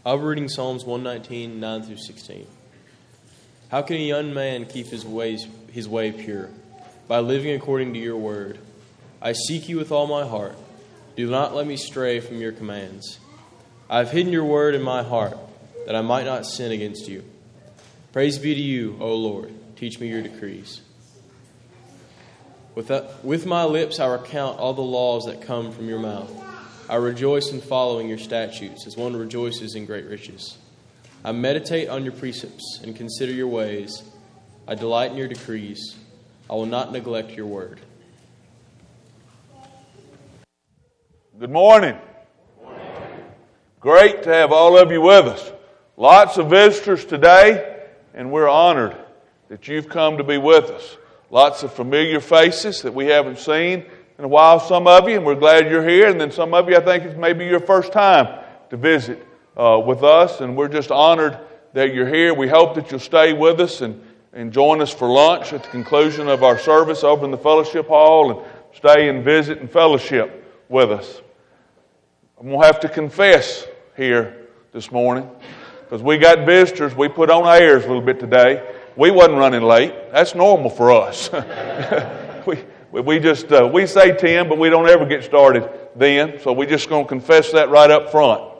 I'll be reading Psalms 119, 9 through 16. How can a young man keep his way pure? By living according to your word. I seek you with all my heart. Do not let me stray from your commands. I have hidden your word in my heart, that I might not sin against you. Praise be to you, O Lord. Teach me your decrees. With my lips I recount all the laws that come from your mouth. I rejoice in following your statutes, as one rejoices in great riches. I meditate on your precepts and consider your ways. I delight in your decrees. I will not neglect your word. Good morning. Great to have all of you with us. Lots of visitors today, and we're honored that you've come to be with us. Lots of familiar faces that we haven't seen in a while, some of you, and we're glad you're here. And then some of you, I think it's maybe your first time to visit with us, and we're just honored that you're here. We hope that you'll stay with us and join us for lunch at the conclusion of our service over in the fellowship hall, and stay and visit and fellowship with us. I'm going to have to confess here this morning, because we got visitors. We put on airs a little bit today. We wasn't running late. That's normal for us. We say 10, but we don't ever get started then. So we're just going to confess that right up front. I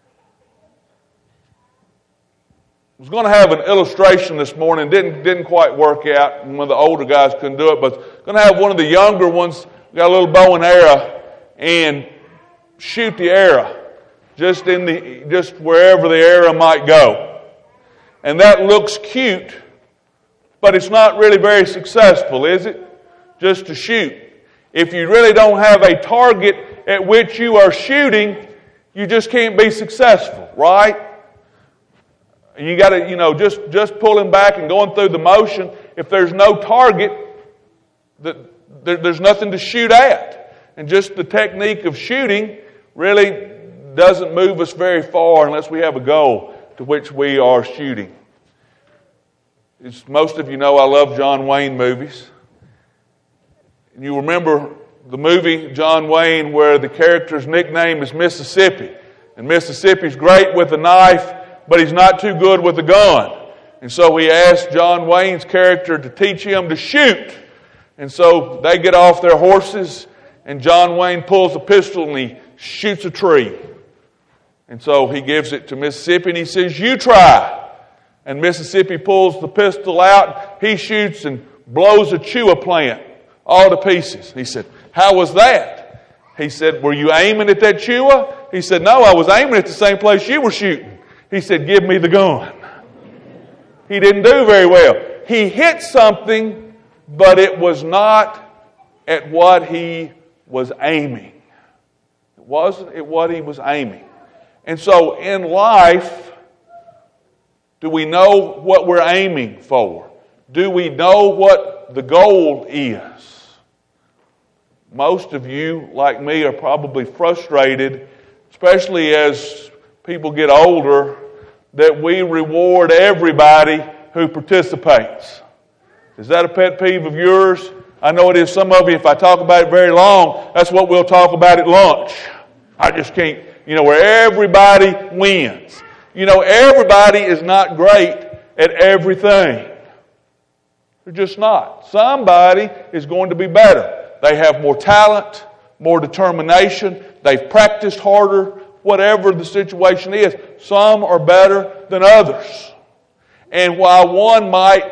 was going to have an illustration this morning. Didn't quite work out. One of the older guys couldn't do it, but going to have one of the younger ones, got a little bow and arrow, and shoot the arrow just wherever the arrow might go. And that looks cute, but it's not really very successful, is it? Just to shoot. If you really don't have a target at which you are shooting, you just can't be successful, right? You got to, just pulling back and going through the motion. If there's no target, there's nothing to shoot at. And just the technique of shooting really doesn't move us very far unless we have a goal to which we are shooting. As most of you know, I love John Wayne movies. You remember the movie John Wayne where the character's nickname is Mississippi. And Mississippi's great with a knife, but he's not too good with a gun. And so he asked John Wayne's character to teach him to shoot. And so they get off their horses, and John Wayne pulls a pistol and he shoots a tree. And so he gives it to Mississippi and he says, "You try." And Mississippi pulls the pistol out. He shoots and blows a chua plant all to pieces. He said, "How was that?" He said, "Were you aiming at that chua?" He said, "No, I was aiming at the same place you were shooting." He said, "Give me the gun." He didn't do very well. He hit something, but it was not at what he was aiming. It wasn't at what he was aiming. And so in life, do we know what we're aiming for? Do we know what the goal is? Most of you, like me, are probably frustrated, especially as people get older, that we reward everybody who participates. Is that a pet peeve of yours? I know it is some of you. If I talk about it very long, that's what we'll talk about at lunch. I just can't, where everybody wins. Everybody is not great at everything. They're just not. Somebody is going to be better. They have more talent, more determination. They've practiced harder. Whatever the situation is, some are better than others. And while one might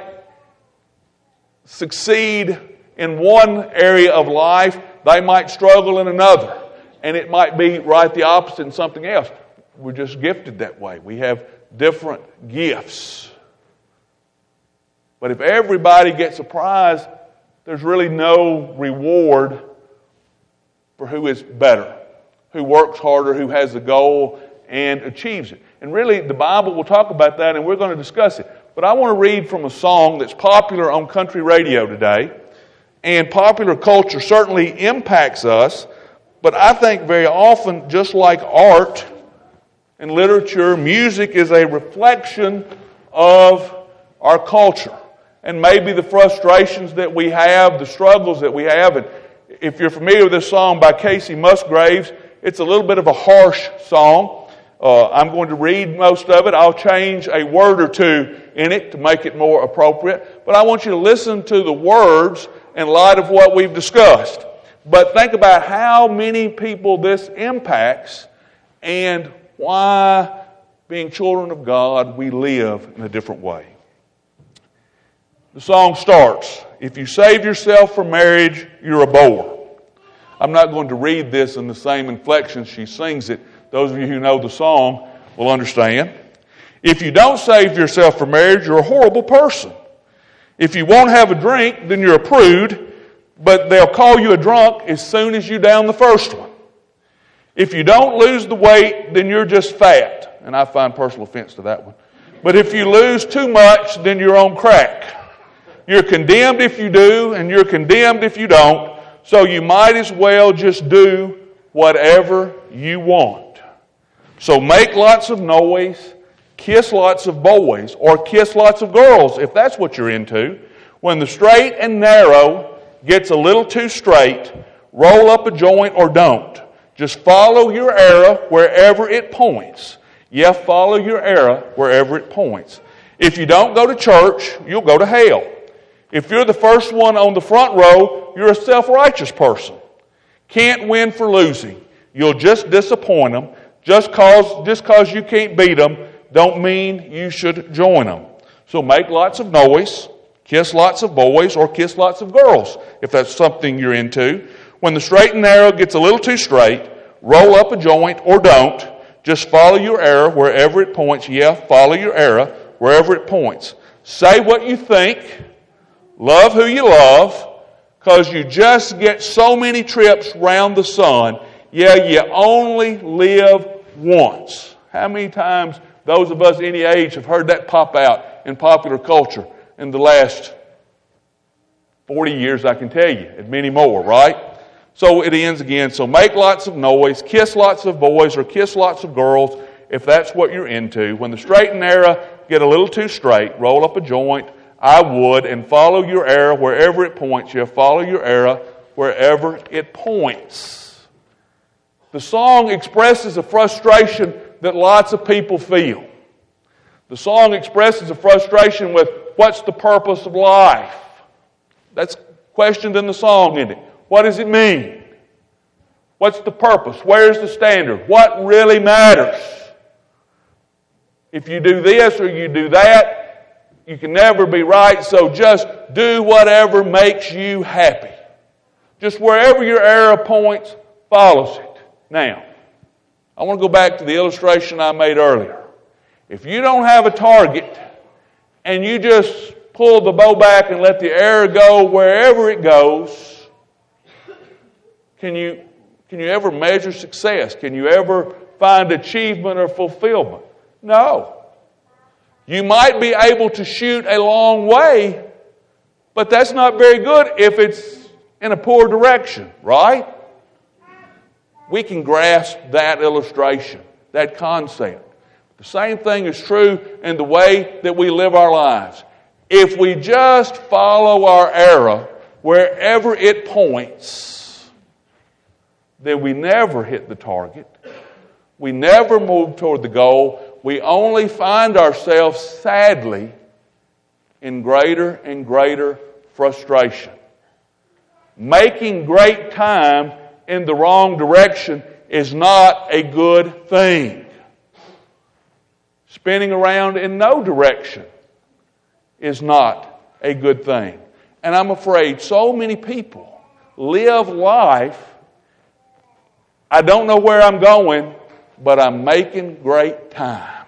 succeed in one area of life, they might struggle in another. And it might be right the opposite in something else. We're just gifted that way. We have different gifts. But if everybody gets a prize, there's really no reward for who is better, who works harder, who has a goal and achieves it. And really, the Bible will talk about that, and we're going to discuss it. But I want to read from a song that's popular on country radio today. And popular culture certainly impacts us, but I think very often, just like art and literature, music is a reflection of our culture. And maybe the frustrations that we have, the struggles that we have. And if you're familiar with this song by Casey Musgraves, it's a little bit of a harsh song. I'm going to read most of it. I'll change a word or two in it to make it more appropriate. But I want you to listen to the words in light of what we've discussed. But think about how many people this impacts and why, being children of God, we live in a different way. The song starts, "If you save yourself for marriage, you're a bore." I'm not going to read this in the same inflection she sings it. Those of you who know the song will understand. If you don't save yourself for marriage, you're a horrible person. If you won't have a drink, then you're a prude, but they'll call you a drunk as soon as you down the first one. If you don't lose the weight, then you're just fat. And I find personal offense to that one. But if you lose too much, then you're on crack. You're condemned if you do, and you're condemned if you don't. So you might as well just do whatever you want. So make lots of noise, kiss lots of boys, or kiss lots of girls, if that's what you're into. When the straight and narrow gets a little too straight, roll up a joint or don't. Just follow your arrow wherever it points. Yeah, follow your arrow wherever it points. If you don't go to church, you'll go to hell. If you're the first one on the front row, you're a self-righteous person. Can't win for losing. You'll just disappoint them. Just cause you can't beat them don't mean you should join them. So make lots of noise, kiss lots of boys, or kiss lots of girls, if that's something you're into. When the straight and narrow gets a little too straight, roll up a joint or don't. Just follow your arrow wherever it points. Yeah, follow your arrow wherever it points. Say what you think. Love who you love, because you just get so many trips round the sun. Yeah, you only live once. How many times those of us any age have heard that pop out in popular culture in the last 40 years, I can tell you, and many more, right? So it ends again. So make lots of noise, kiss lots of boys, or kiss lots of girls, if that's what you're into. When the straight and narrow get a little too straight, roll up a joint, I would, and follow your arrow wherever it points you. Follow your arrow wherever it points. The song expresses a frustration that lots of people feel. The song expresses a frustration with, what's the purpose of life? That's questioned in the song, isn't it? What does it mean? What's the purpose? Where's the standard? What really matters? If you do this or you do that, you can never be right, so just do whatever makes you happy. Just wherever your arrow points, follows it. Now, I want to go back to the illustration I made earlier. If you don't have a target and you just pull the bow back and let the arrow go wherever it goes, can you ever measure success? Can you ever find achievement or fulfillment? No. You might be able to shoot a long way, but that's not very good if it's in a poor direction, right? We can grasp that illustration, that concept. The same thing is true in the way that we live our lives. If we just follow our arrow wherever it points, then we never hit the target. We never move toward the goal. We only find ourselves, sadly, in greater and greater frustration. Making great time in the wrong direction is not a good thing. Spinning around in no direction is not a good thing. And I'm afraid so many people live life, I don't know where I'm going, but I'm making great time.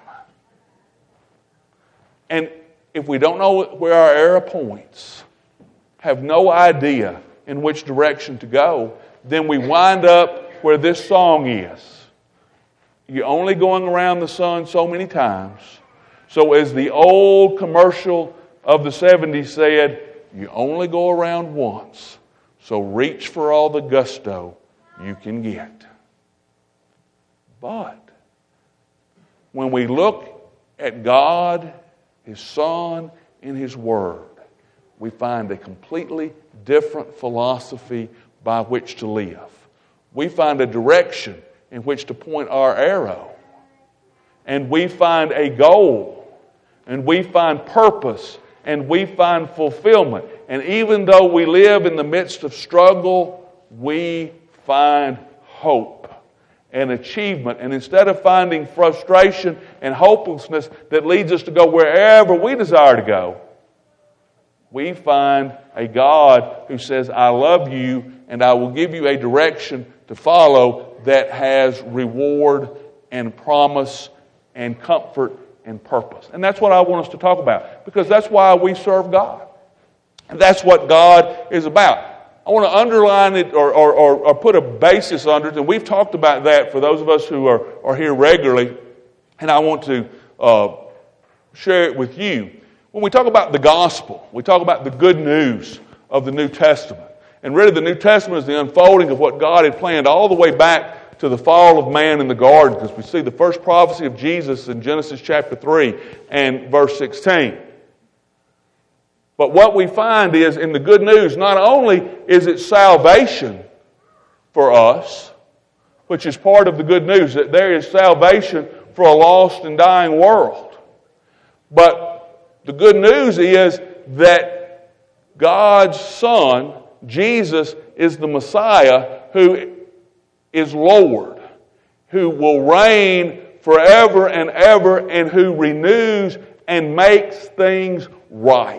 And if we don't know where our arrow points, have no idea in which direction to go, then we wind up where this song is. You're only going around the sun so many times. So as the old commercial of the 70s said, you only go around once. So reach for all the gusto you can get. But when we look at God, His Son, and His Word, we find a completely different philosophy by which to live. We find a direction in which to point our arrow. and we find a goal, and we find purpose, and we find fulfillment. And even though we live in the midst of struggle, we find hope and achievement. And instead of finding frustration and hopelessness that leads us to go wherever we desire to go, we find a God who says, I love you, and I will give you a direction to follow that has reward and promise and comfort and purpose. And that's what I want us to talk about, because that's why we serve God. And that's what God is about. I want to underline it or put a basis under it, and we've talked about that for those of us who are here regularly, and I want to share it with you. When we talk about the gospel, we talk about the good news of the New Testament. And really the New Testament is the unfolding of what God had planned all the way back to the fall of man in the garden, because we see the first prophecy of Jesus in Genesis chapter 3 and verse 16. But what we find is in the good news, not only is it salvation for us, which is part of the good news, that there is salvation for a lost and dying world, but the good news is that God's Son, Jesus, is the Messiah who is Lord, who will reign forever and ever, and who renews and makes things right.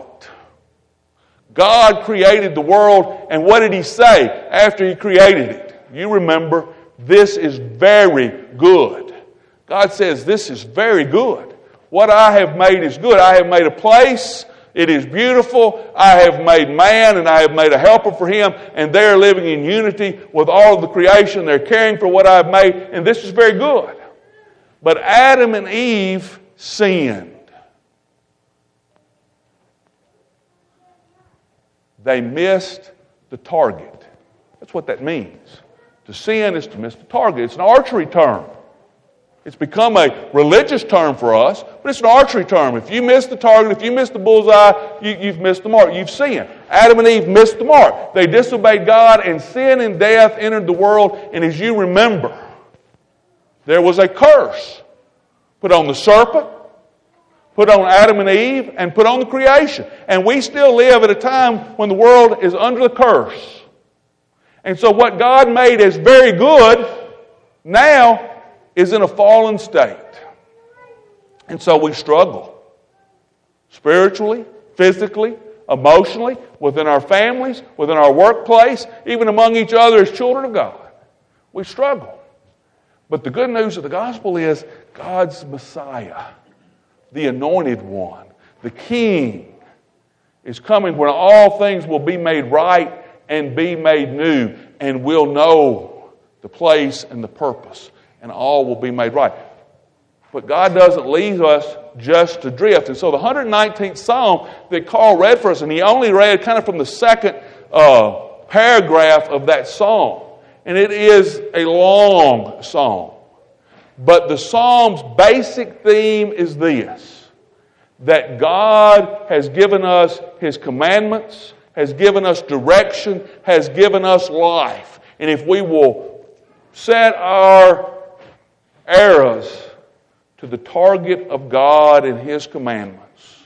God created the world, and what did He say after He created it? You remember, this is very good. God says, this is very good. What I have made is good. I have made a place. It is beautiful. I have made man, and I have made a helper for him, and they're living in unity with all of the creation. They're caring for what I've made, and this is very good. But Adam and Eve sinned. They missed the target. That's what that means. To sin is to miss the target. It's an archery term. It's become a religious term for us, but it's an archery term. If you miss the target, if you miss the bullseye, you've missed the mark. You've sinned. Adam and Eve missed the mark. They disobeyed God, and sin and death entered the world. And as you remember, there was a curse put on the serpent, put on Adam and Eve, and put on the creation. And we still live at a time when the world is under the curse. And so what God made as very good now is in a fallen state. And so we struggle. Spiritually, physically, emotionally, within our families, within our workplace, even among each other as children of God. We struggle. But the good news of the gospel is God's Messiah, the anointed one, the King, is coming when all things will be made right and be made new, and we'll know the place and the purpose, and all will be made right. But God doesn't leave us just to drift. And so the 119th Psalm that Carl read for us, and he only read kind of from the second paragraph of that psalm, and it is a long psalm. But the psalm's basic theme is this: that God has given us His commandments, has given us direction, has given us life. And if we will set our arrows to the target of God and His commandments,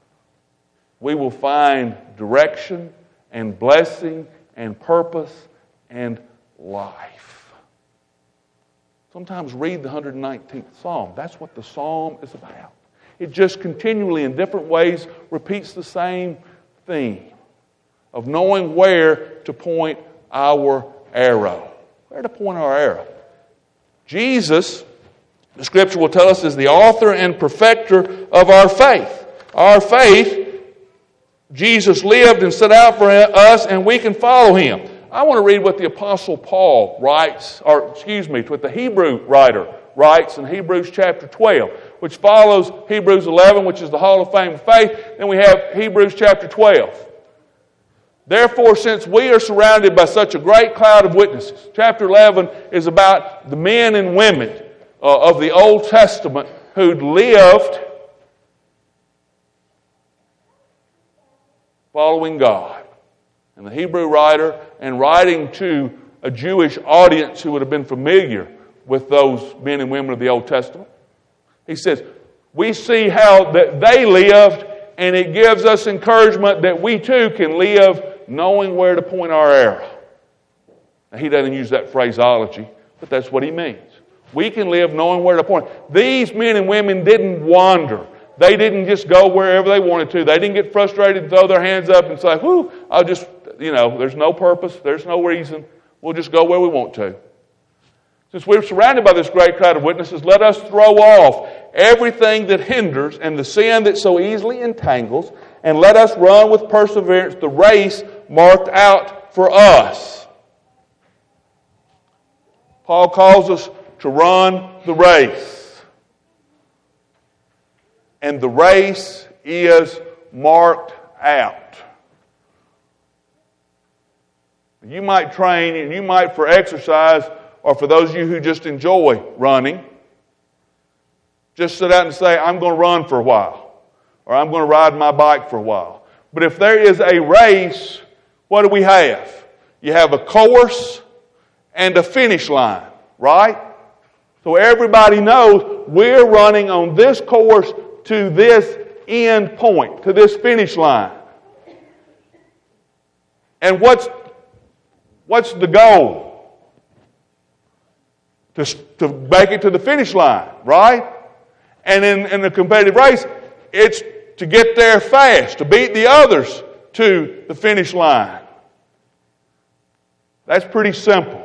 we will find direction and blessing and purpose and life. Sometimes read the 119th Psalm. That's what the Psalm is about. It just continually, in different ways, repeats the same theme of knowing where to point our arrow. Where to point our arrow. Jesus, the Scripture will tell us, is the author and perfecter of our faith. Our faith, Jesus lived and set out for us, and we can follow Him. I want to read what the Apostle Paul writes, what the Hebrew writer writes in Hebrews chapter 12, which follows Hebrews 11, which is the Hall of Fame of faith. Then we have Hebrews chapter 12. Therefore, since we are surrounded by such a great cloud of witnesses, chapter 11 is about the men and women of the Old Testament who'd lived following God. And the Hebrew writer, and writing to a Jewish audience who would have been familiar with those men and women of the Old Testament, He says, we see how that they lived, and it gives us encouragement that we too can live knowing where to point our arrow. Now, he doesn't use that phraseology, but that's what he means. We can live knowing where to point. These men and women didn't wander. They didn't just go wherever they wanted to. They didn't get frustrated and throw their hands up and say, whew, I'll just, there's no purpose, there's no reason. We'll just go where we want to. Since we're surrounded by this great crowd of witnesses, let us throw off everything that hinders and the sin that so easily entangles, and let us run with perseverance the race marked out for us. Paul calls us to run the race. And the race is marked out. You might train, and you might for exercise, or for those of you who just enjoy running, just sit out and say, I'm going to run for a while, or I'm going to ride my bike for a while. But if there is a race, what do we have? You have a course and a finish line, right? So everybody knows we're running on this course to this end point, to this finish line. And what's the goal? To make it to the finish line, right? And in the competitive race, it's to get there fast, to beat the others to the finish line. That's pretty simple.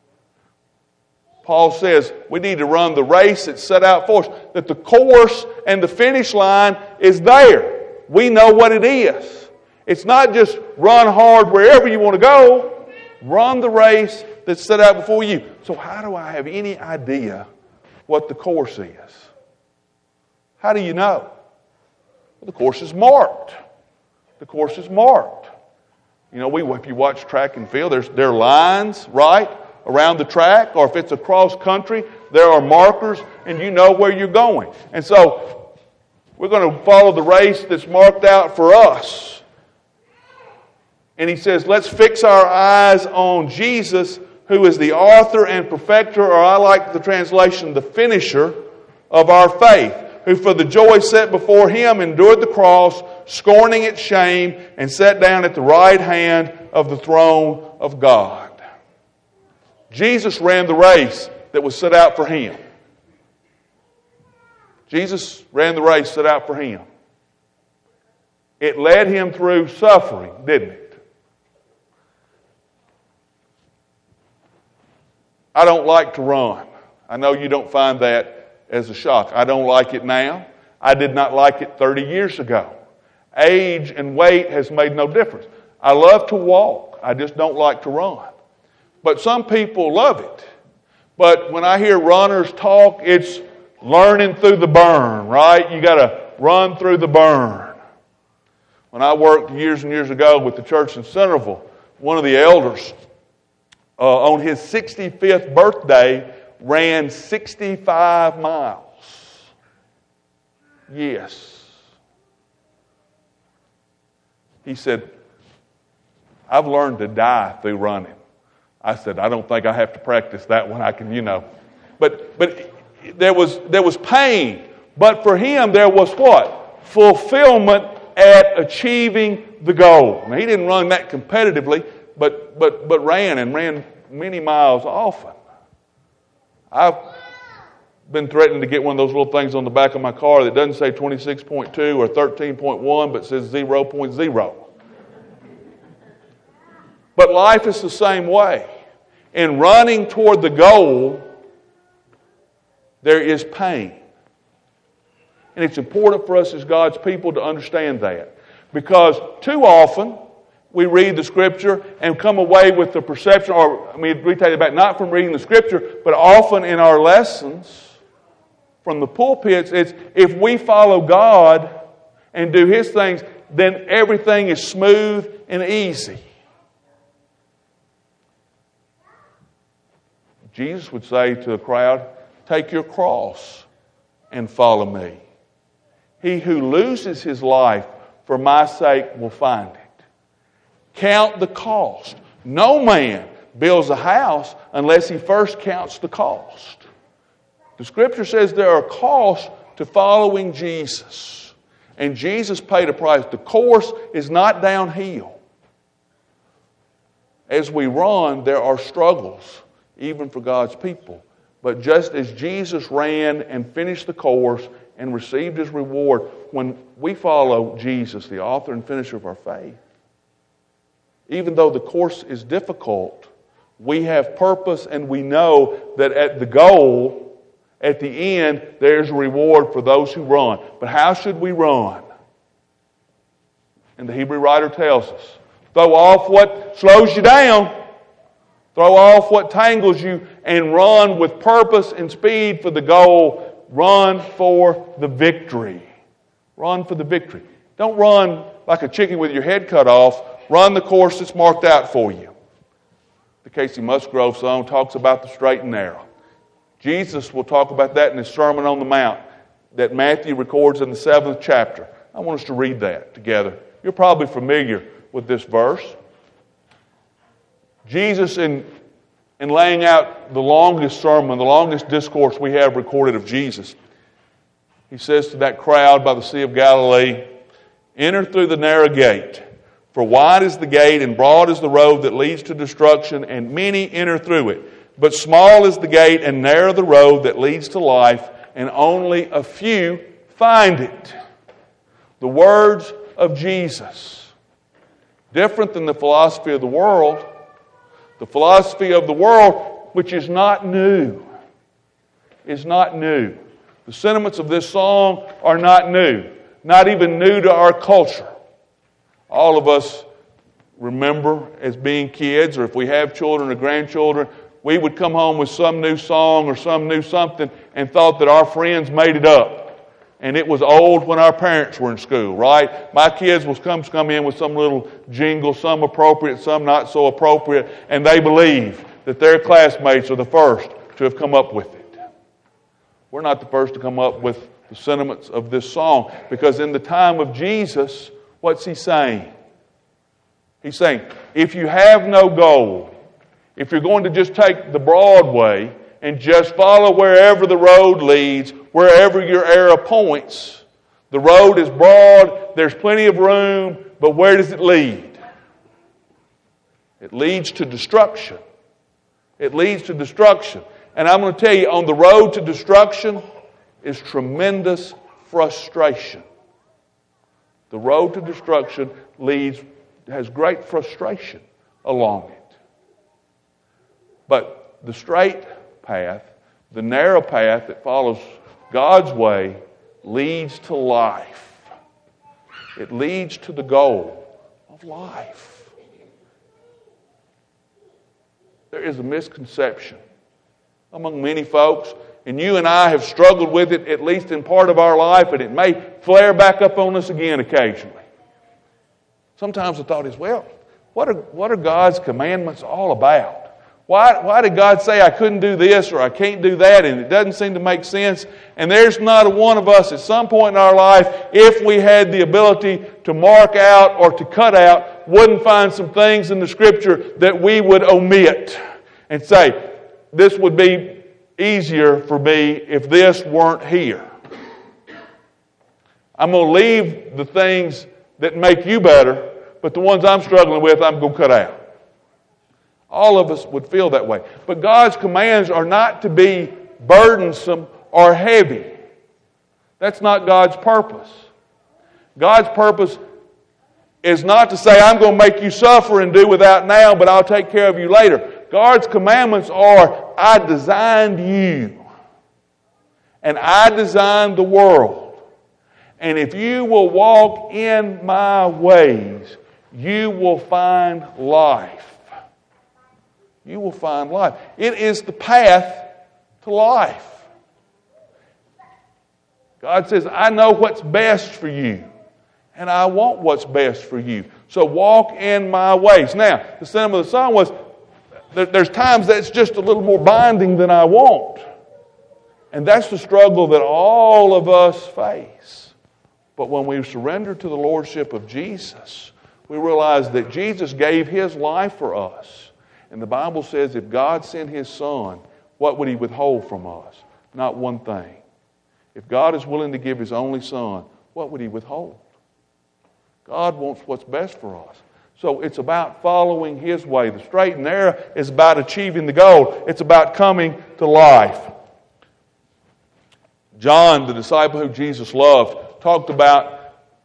Paul says we need to run the race that's set out for us, that the course and the finish line is there. We know what it is. It's not just run hard wherever you want to go. Run the race that's set out before you. So how do I have any idea what the course is? How do you know? Well, the course is marked. The course is marked. If you watch track and field, there are lines, right, around the track, or if it's a cross country, there are markers, and you know where you're going. And so we're going to follow the race that's marked out for us. And he says, let's fix our eyes on Jesus, who is the author and perfecter, or I like the translation, the finisher of our faith, who for the joy set before him endured the cross, scorning its shame, and sat down at the right hand of the throne of God. Jesus ran the race that was set out for him. Jesus ran the race set out for him. It led him through suffering, didn't it? I don't like to run. I know you don't find that as a shock. I don't like it now. I did not like it 30 years ago. Age and weight has made no difference. I love to walk. I just don't like to run. But some people love it. But when I hear runners talk, it's learning through the burn, right? You got to run through the burn. When I worked years and years ago with the church in Centerville, one of the elders, on his 65th birthday, ran 65 miles. Yes. He said, I've learned to die through running. I said, I don't think I have to practice that one. I can, But there was pain. But for him, there was what? Fulfillment at achieving the goal. Now, he didn't run that competitively, but ran many miles often. I've been threatening to get one of those little things on the back of my car that doesn't say 26.2 or 13.1, but says 0.0. But life is the same way. In running toward the goal, there is pain. And it's important for us as God's people to understand that. Because too often, we read the Scripture and come away with the perception, we take it back, not from reading the Scripture, but often in our lessons from the pulpits, it's if we follow God and do His things, then everything is smooth and easy. Jesus would say to the crowd, take your cross and follow me. He who loses his life for my sake will find it. Count the cost. No man builds a house unless he first counts the cost. The Scripture says there are costs to following Jesus. And Jesus paid a price. The course is not downhill. As we run, there are struggles, even for God's people. But just as Jesus ran and finished the course and received his reward, when we follow Jesus, the author and finisher of our faith, even though the course is difficult, we have purpose and we know that at the goal, at the end, there's a reward for those who run. But how should we run? And the Hebrew writer tells us, throw off what slows you down. Throw off what tangles you and run with purpose and speed for the goal. Run for the victory. Run for the victory. Don't run like a chicken with your head cut off. Run the course that's marked out for you. The Casey Musgrove song talks about the straight and narrow. Jesus will talk about that in his Sermon on the Mount that Matthew records in the 7th chapter. I want us to read that together. You're probably familiar with this verse. Jesus, in laying out the longest sermon, the longest discourse we have recorded of Jesus, he says to that crowd by the Sea of Galilee, enter through the narrow gate, for wide is the gate and broad is the road that leads to destruction, and many enter through it. But small is the gate and narrow the road that leads to life, and only a few find it. The words of Jesus. Different than the philosophy of the world. The philosophy of the world, which is not new, is not new. The sentiments of this song are not new. Not even new to our culture. All of us remember as being kids, or if we have children or grandchildren, we would come home with some new song or some new something and thought that our friends made it up. And it was old when our parents were in school, right? My kids will come in with some little jingle, some appropriate, some not so appropriate, and they believe that their classmates are the first to have come up with it. We're not the first to come up with the sentiments of this song, because in the time of Jesus, what's he saying? He's saying, if you have no goal, if you're going to just take the broad way and just follow wherever the road leads, wherever your arrow points, the road is broad, there's plenty of room, but where does it lead? It leads to destruction. It leads to destruction. And I'm going to tell you, on the road to destruction is tremendous frustration. The road to destruction has great frustration along it. But the straight path, the narrow path that follows God's way, leads to life. It leads to the goal of life. There is a misconception among many folks, and you and I have struggled with it at least in part of our life, and it may flare back up on us again occasionally. Sometimes the thought is, well, what are God's commandments all about? Why did God say I couldn't do this or I can't do that, and it doesn't seem to make sense? And there's not a one of us at some point in our life, if we had the ability to mark out or to cut out, wouldn't find some things in the Scripture that we would omit and say, this would be easier for me if this weren't here. I'm going to leave the things that make you better, but the ones I'm struggling with, I'm going to cut out. All of us would feel that way. But God's commands are not to be burdensome or heavy. That's not God's purpose. God's purpose is not to say, I'm going to make you suffer and do without now, but I'll take care of you later. God's commandments are, I designed you. And I designed the world. And if you will walk in my ways, you will find life. You will find life. It is the path to life. God says, I know what's best for you. And I want what's best for you. So walk in my ways. Now, the sentiment of the song was, there's times that's just a little more binding than I want. And that's the struggle that all of us face. But when we surrender to the Lordship of Jesus, we realize that Jesus gave His life for us. And the Bible says if God sent His Son, what would He withhold from us? Not one thing. If God is willing to give His only Son, what would He withhold? God wants what's best for us. So it's about following His way. The straight and narrow is about achieving the goal. It's about coming to life. John, the disciple who Jesus loved, talked about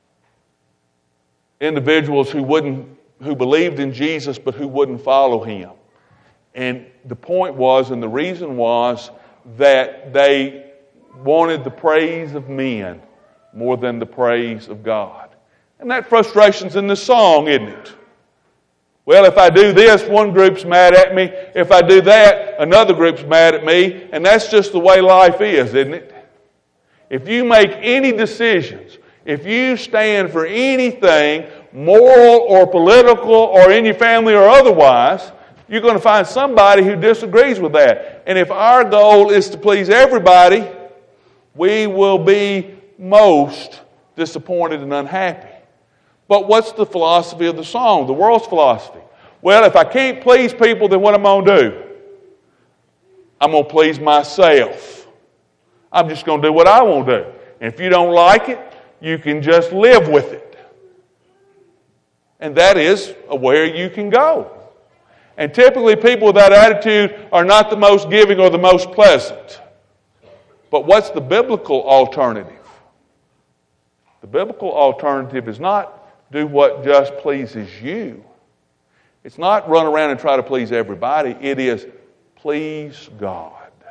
individuals who believed in Jesus but who wouldn't follow Him. And the point was, and the reason was, that they wanted the praise of men more than the praise of God. And that frustration's in the song, isn't it? Well, if I do this, one group's mad at me. If I do that, another group's mad at me. And that's just the way life is, isn't it? If you make any decisions, if you stand for anything, moral or political or in your family or otherwise, you're going to find somebody who disagrees with that. And if our goal is to please everybody, we will be most disappointed and unhappy. But what's the philosophy of the song, the world's philosophy? Well, if I can't please people, then what am I going to do? I'm going to please myself. I'm just going to do what I want to do. And if you don't like it, you can just live with it. And that is where you can go. And typically people with that attitude are not the most giving or the most pleasant. But what's the biblical alternative? The biblical alternative is not do what just pleases you. It's not run around and try to please everybody. It is please God.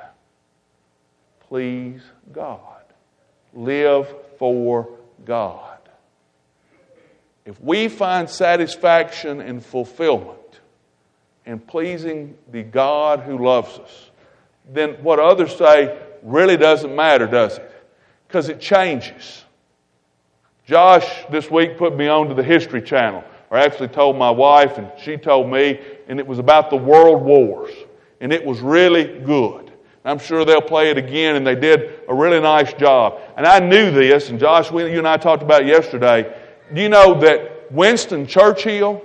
Please God. Live for God. If we find satisfaction and fulfillment in pleasing the God who loves us, then what others say really doesn't matter, does it? Because it changes. Josh this week put me on to the History Channel, or actually told my wife, and she told me, and it was about the world wars. And it was really good. I'm sure they'll play it again, and they did a really nice job. And I knew this, and Josh, you and I talked about it yesterday. Do you know that Winston Churchill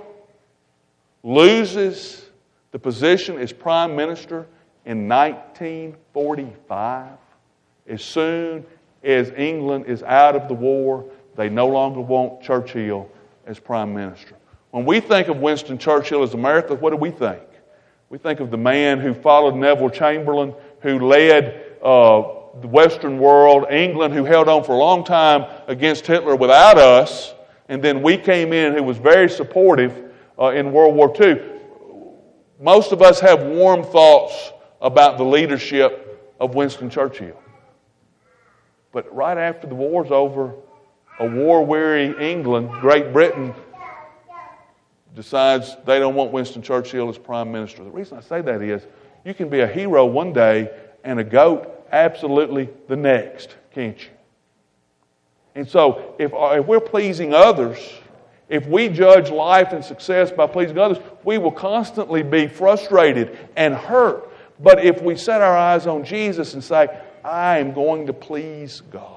loses the position as Prime Minister in 1945? As soon as England is out of the war, they no longer want Churchill as Prime Minister. When we think of Winston Churchill as America, what do we think? We think of the man who followed Neville Chamberlain, who led the Western world, England, who held on for a long time against Hitler without us, and then we came in who was very supportive in World War II. Most of us have warm thoughts about the leadership of Winston Churchill. But right after the war's over, a war-weary England, Great Britain, decides they don't want Winston Churchill as Prime Minister. The reason I say that is you can be a hero one day and a goat absolutely the next, can't you? And so if we're pleasing others, if we judge life and success by pleasing others, we will constantly be frustrated and hurt. But if we set our eyes on Jesus and say, I am going to please God.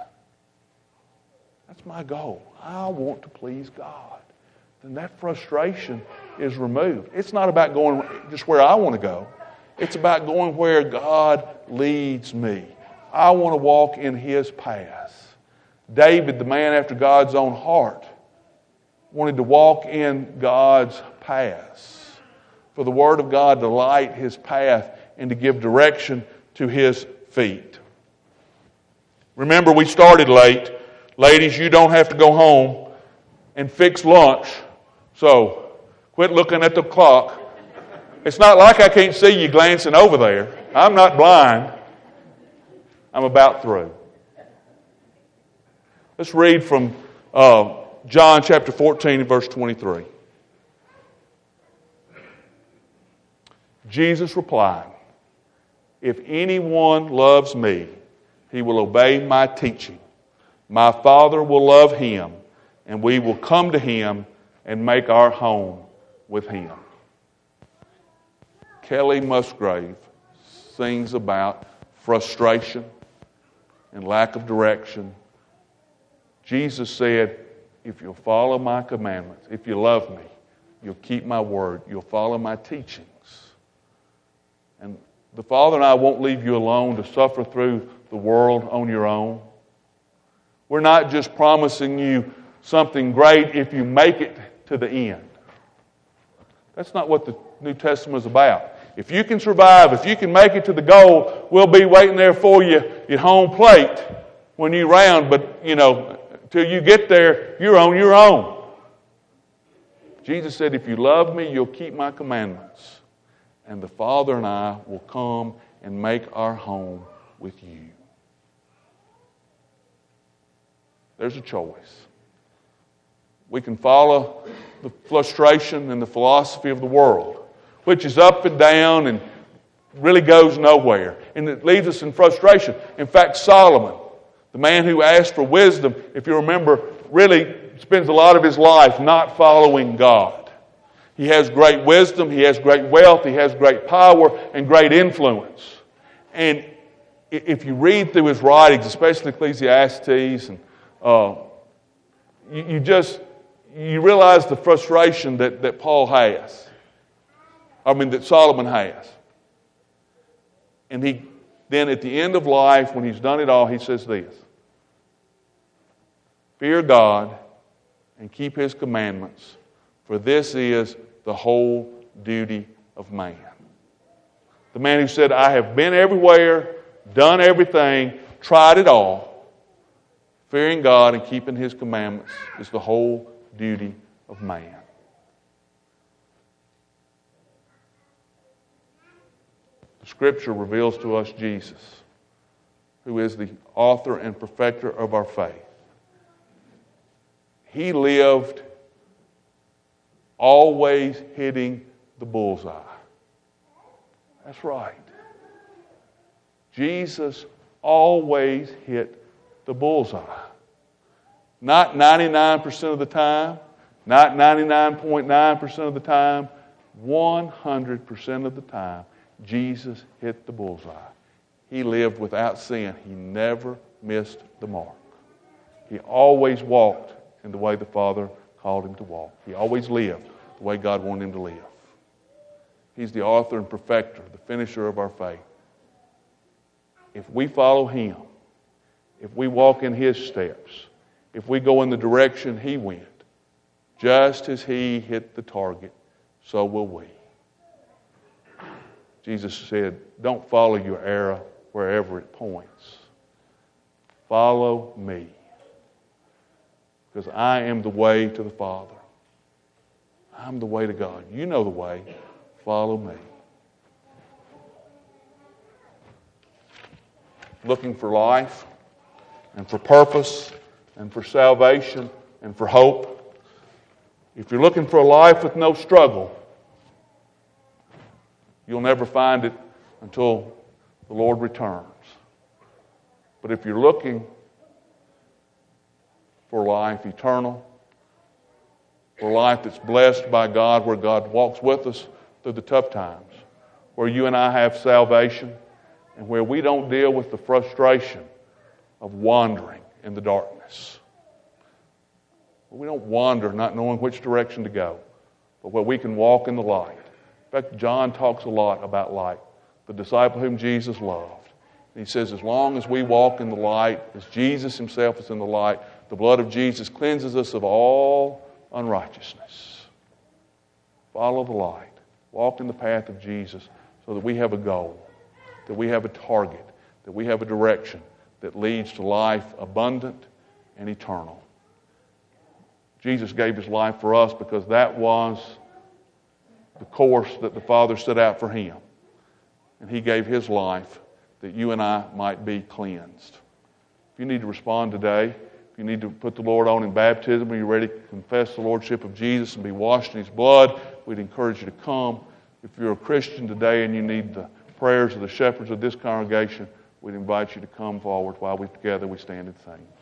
That's my goal. I want to please God. Then that frustration is removed. It's not about going just where I want to go. It's about going where God leads me. I want to walk in His paths. David, the man after God's own heart, wanted to walk in God's paths. For the Word of God to light his path and to give direction to his feet. Remember, we started late. Ladies, you don't have to go home and fix lunch. So, quit looking at the clock. It's not like I can't see you glancing over there. I'm not blind. I'm about through. Let's read from John chapter 14 and verse 23. Jesus replied, "If anyone loves me, he will obey my teaching. My Father will love him, and we will come to him and make our home with him." Kelly Musgrave sings about frustration and lack of direction. Jesus said, if you'll follow my commandments, if you love me, you'll keep my word, you'll follow my teachings. And the Father and I won't leave you alone to suffer through the world on your own. We're not just promising you something great if you make it to the end. That's not what the New Testament is about. If you can survive, if you can make it to the goal, we'll be waiting there for you at home plate when you round. But, till you get there, you're on your own. Jesus said, if you love me, you'll keep my commandments. And the Father and I will come and make our home with you. There's a choice. We can follow the frustration and the philosophy of the world, which is up and down and really goes nowhere. And it leaves us in frustration. In fact, Solomon, the man who asked for wisdom, if you remember, really spends a lot of his life not following God. He has great wisdom, he has great wealth, he has great power and great influence. And if you read through his writings, especially Ecclesiastes, and you realize the frustration that that Solomon has. And then at the end of life, when he's done it all, he says this: fear God and keep His commandments, for this is the whole duty of man. The man who said, I have been everywhere, done everything, tried it all. Fearing God and keeping His commandments is the whole duty of man. The Scripture reveals to us Jesus, who is the author and perfecter of our faith. He lived always hitting the bullseye. That's right. Jesus always hit the bullseye. Not 99% of the time, not 99.9% of the time, 100% of the time, Jesus hit the bullseye. He lived without sin. He never missed the mark. He always walked in the way the Father called him to walk. He always lived the way God wanted him to live. He's the author and perfecter, the finisher of our faith. If we follow Him, if we walk in His steps, if we go in the direction He went, just as He hit the target, so will we. Jesus said, don't follow your arrow wherever it points. Follow me. Because I am the way to the Father. I'm the way to God. You know the way. Follow me. Looking for life and for purpose and for salvation and for hope. If you're looking for a life with no struggle, you'll never find it until the Lord returns. But if you're looking for life eternal, for life that's blessed by God, where God walks with us through the tough times, where you and I have salvation, and where we don't deal with the frustration of wandering in the darkness. We don't wander not knowing which direction to go, but where we can walk in the light. In fact, John talks a lot about light, the disciple whom Jesus loved. And he says, as long as we walk in the light, as Jesus Himself is in the light, the blood of Jesus cleanses us of all unrighteousness. Follow the light. Walk in the path of Jesus so that we have a goal, that we have a target, that we have a direction that leads to life abundant and eternal. Jesus gave His life for us because that was the course that the Father set out for Him. And He gave His life that you and I might be cleansed. If you need to respond today, if you need to put the Lord on in baptism, or you're ready to confess the Lordship of Jesus and be washed in His blood, we'd encourage you to come. If you're a Christian today and you need the prayers of the shepherds of this congregation, we'd invite you to come forward while we together we stand and sing.